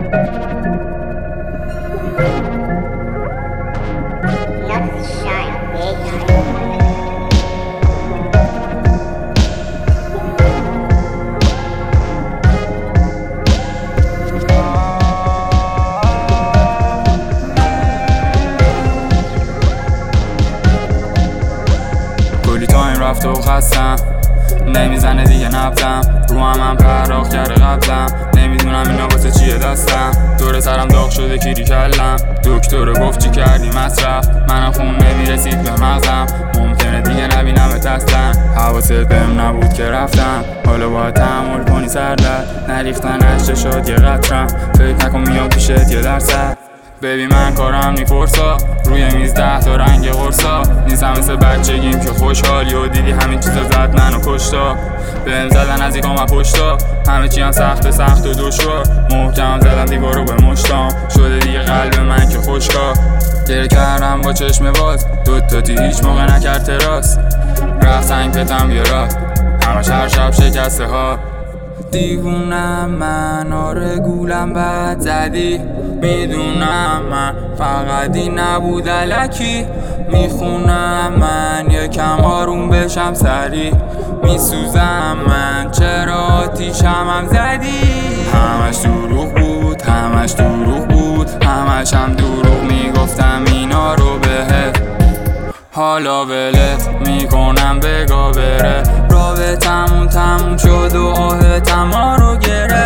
کلی تایم رفته و خستم، نمیزنه دیگه نبضم، رو هم پرداخت کرده قبلم، نمیدونم اینا واسه چیه دستم، دور سرم داغ شده کیری کلم، دکتر گفت چی کردی مصرف، منم خون نمیرسید به مغزم، ممکنه دیگه نبینمت اصلا، حواست بهم نبود که رفتم، حالا باید تحمل کنی سردرد، نریختن اشک شد یه قطرم، فکر نکن میام پیشت یه درصد. ببین من کارم نی فرسا، روی میز 10 تا رنگ قرصا، نیستم مثل بچگیم که خوشحالی و دیدی همین چیزا زد منو کشتا، بهم زدن از ایگام و پشتا، همه چی هم سخت و دشوار، محکم زدم دیوارو به مشتام، شده دیگه قلب من که خوشکا، گریه کردم با چشم باز، دوتاتی هیچ موقع نکرد تراس، رفت سنگ پتم بیارا، همش هر شب شکسته ها. دیوونم من، آره گولم بد زدی، میدونم من فقط این نبود الکی، میخونم من یکم آروم بشم سری، میسوزم من چرا آتیشم هم زدی، همش دروغ بود همش هم دروغ میگفتم اینا رو بهت، حالا ولت میکنم بگا بره، رابطمون تموم شد و آهتم ها رو گرفت.